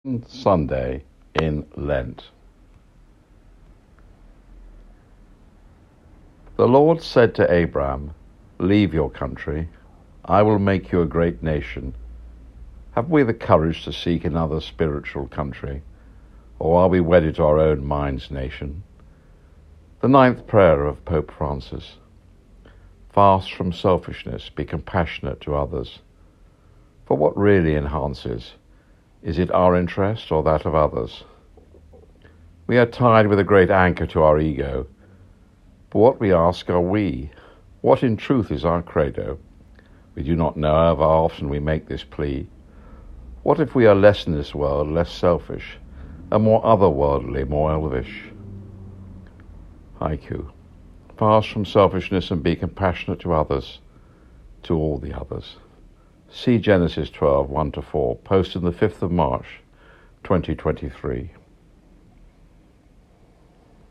Sunday in Lent. The Lord said to Abram, "Leave your country. I will make you a great nation." Have we the courage to seek another spiritual country, or are we wedded to our own mind's nation? The ninth prayer of Pope Francis. Fast from selfishness, be compassionate to others. For what really enhances? Is it our interest or that of others? We are tied with a great anchor to our ego. But what we ask are we? What in truth is our credo? We do not know how often we make this plea. What if we are less in this world, less selfish, and more otherworldly, more elvish? Haiku. Fast from selfishness and be compassionate to others, to all the others. See Genesis 12, 1-4, posted the 5th of March, 2023.